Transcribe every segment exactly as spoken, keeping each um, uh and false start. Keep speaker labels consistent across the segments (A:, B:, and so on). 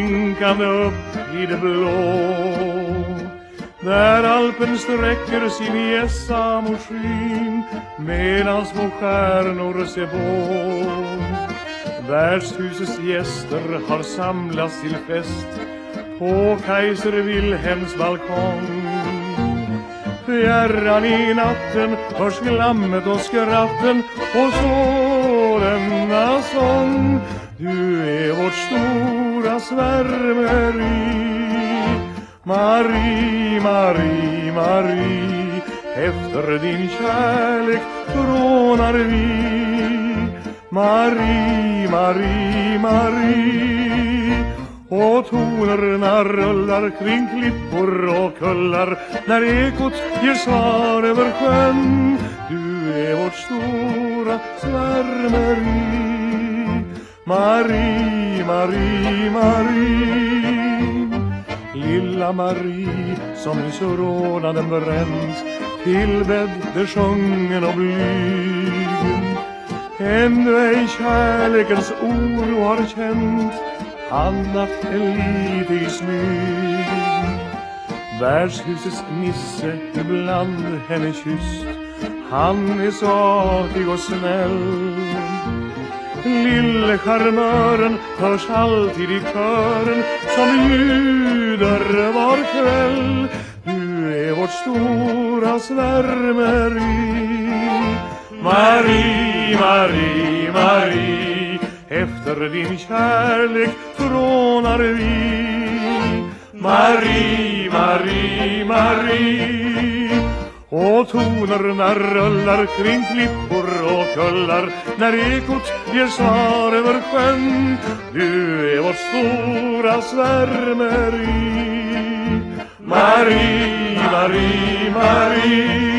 A: blinkande upp i det blå. Där Alpen sträcker sin gässa mot skyn medan små stjärnor ser på. Värdshusets gäster har samlats till fest på Kaiser Wilhelms balkong. Fjärran i natten hörs glammet och skratten och så denna sång. Du är vårt stora svärmeri. Marie, Marie, Marie, efter din kärlek trånar vi. Marie, Marie, Marie. Och tonerna rullar kring klippor och kullar när ekot ger svar över sjön. Du är vårt stora svärmeri. Marie, Marie, Marie. Lilla Marie som så rånaden bränt, tillbädd, besjungen och blyg. Ännu ej kärlekens oro har känt, annat än lite i smyg. Värdshusets nisse ibland henne kysst, han är så artig och snäll. Lille charmören hörs alltid i kören som ljuder var kväll. Du är vårt stora svärmeri. Marie, Marie, Marie, efter din kärlek trånar vi. Marie, Marie, Marie. Och tonerna rullar kring klippor och kullar när ekot ger svar över sjön. Du är vårt stora svärmeri. Marie, Marie, Marie.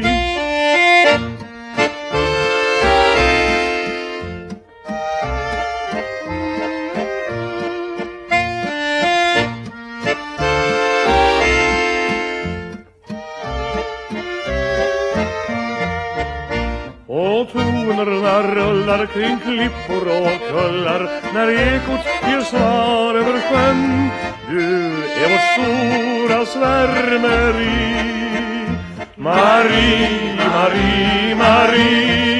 A: Och tonerna rullar kring klippor och kullar när ekot ger svar över sjön. Du är vårt stora svärmeri. Marie, Marie, Marie.